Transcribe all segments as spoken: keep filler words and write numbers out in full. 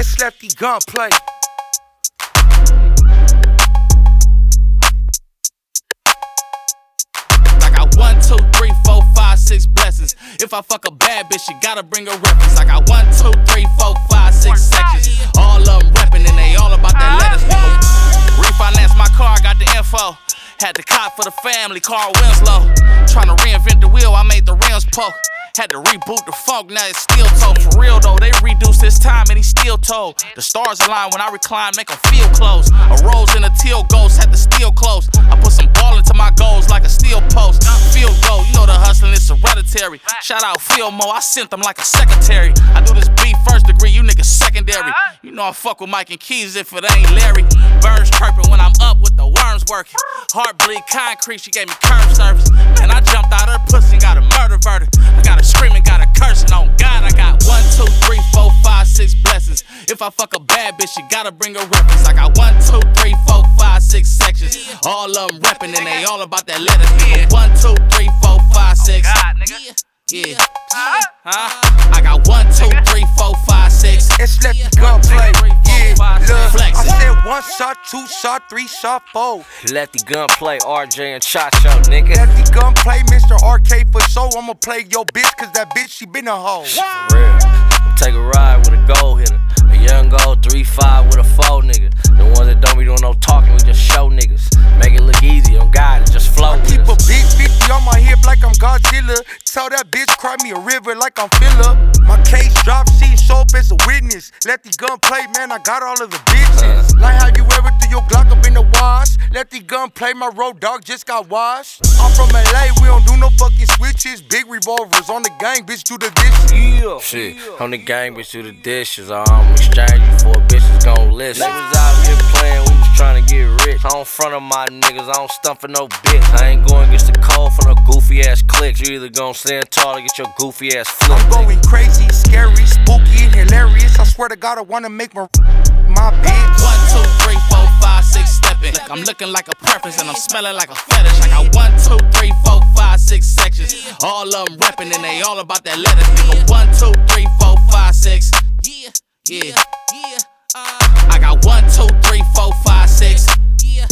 It's Lefty Gunplay. I got one, two, three, four, five, six blessings. If I fuck a bad bitch, you gotta bring a reference. I got one, two, three, four, five, six sections. All of them reppin' and they all about that letters. Refinance my car, got the info. Had the cop for the family, Carl Winslow. Tryna reinvent the wheel, I made the rims poke. Had to reboot the funk, now it's still told. For real though, they reduced his time and he still told. The stars align when I recline, make them feel close. A rose and a teal ghost, had to steal close. I put some ball into my goals like a steel post. Field goal, you know the hustling is hereditary. Shout out Phil Mo, I sent them like a secretary. I do this beat first degree, you niggas secondary. You know I fuck with Mike and Keys if it ain't Larry. Birds chirping when I'm up with the worms working. Heart bleed concrete, she gave me curb service. Man, I jumped out her pussy and got a murder verdict. I got a screaming, got a cursing on God. I got one, two, three, four, five, six blessings. If I fuck a bad bitch, you gotta bring a reference. I got one, two, three, four, five, six sections. All of them reppin' and they all about that letter. Yeah. One, two, three, four, five, six. Yeah, yeah. Huh? I got one, two, three, four, five, six. It's Lefty Gunplay. Yeah, look. I said one shot, two shot, three shot, four. Lefty Gunplay, R J and Chacho, nigga. Lefty Gunplay, Mister R K for show. I'ma play your bitch, cause that bitch, she been a hoe. For real. Take a ride with a gold hitter. A young gold three five with a four nigga. The ones that don't be doing no talking, we just show niggas. Make it look easy on God, it just flow. I keep a big fifty on my hip like I'm Godzilla. Tell that bitch cry me a river like I'm Phillip. My case drop, she show up as a witness. Lefty Gunplay, man, I got all of the bitches. Like how you ever threw your Glock up in the wash. Lefty Gunplay, my road dog just got washed. I'm from L A, we don't do no fucking switches. Big revolvers on the gang, bitch, do the dishes. Yeah. Shit, on the gang, bitch, do the dishes. I'm exchange you for a bitch that's gon' listen. They was out here playing, we was trying to get rich. I don't front of my niggas, I don't stump for no bitch. I ain't going against the code for no goofy ass clicks. You either gon' stand tall or get your goofy ass flipped. I'm going crazy, scary, spooky, and hilarious. I swear to God, I wanna make my my bitch. One, two, three, four, five, six, stepping. I'm looking like a preference and I'm smelling like a fetish. I got one, two, three, four, five, six sections. All of them reppin' and they all about that letter. Nigga, one, two, three, four, five, six. Yeah, yeah, yeah. I got one, two, three, four, five, six. Yeah,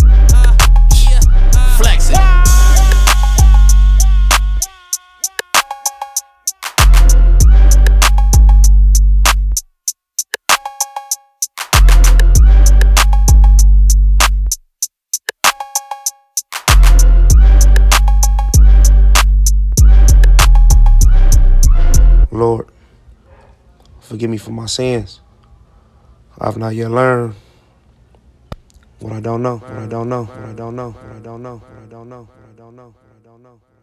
yeah. Flexing. Lord, forgive me for my sins. I've not yet learned what I don't know, what I don't know, what I don't know, what I don't know, what I don't know, what I don't know, what I don't know.